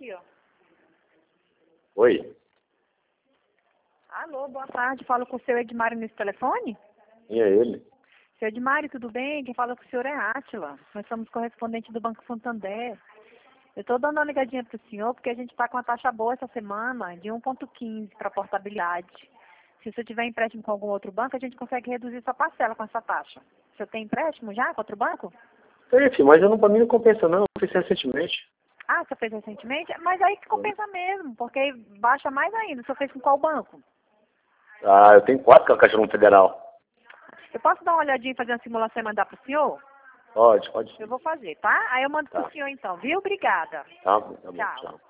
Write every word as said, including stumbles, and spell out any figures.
aqui, ó. Oi. Alô, boa tarde. Falo com o seu Edmário nesse telefone? E é ele? Seu Edmário, tudo bem? Quem fala com o senhor é Átila. Nós somos correspondentes do Banco Santander. Eu estou dando uma ligadinha para o senhor porque a gente está com uma taxa boa essa semana de um vírgula quinze para portabilidade. Se você tiver empréstimo com algum outro banco, a gente consegue reduzir sua parcela com essa taxa. O senhor tem empréstimo já com outro banco? Tem, filho, mas eu não, pra mim não compensa não. Eu fiz recentemente. Ah, você fez recentemente? Mas aí que compensa mesmo, porque baixa mais ainda. O senhor fez com qual banco? Ah, eu tenho quatro com a Caixa Econômica Federal. Eu posso dar uma olhadinha e fazer uma simulação e mandar para o senhor? Pode, pode. Eu vou fazer, tá? Aí eu mando Tá. pro senhor então, viu? Obrigada. Tá, tá bom, Tchau. tchau.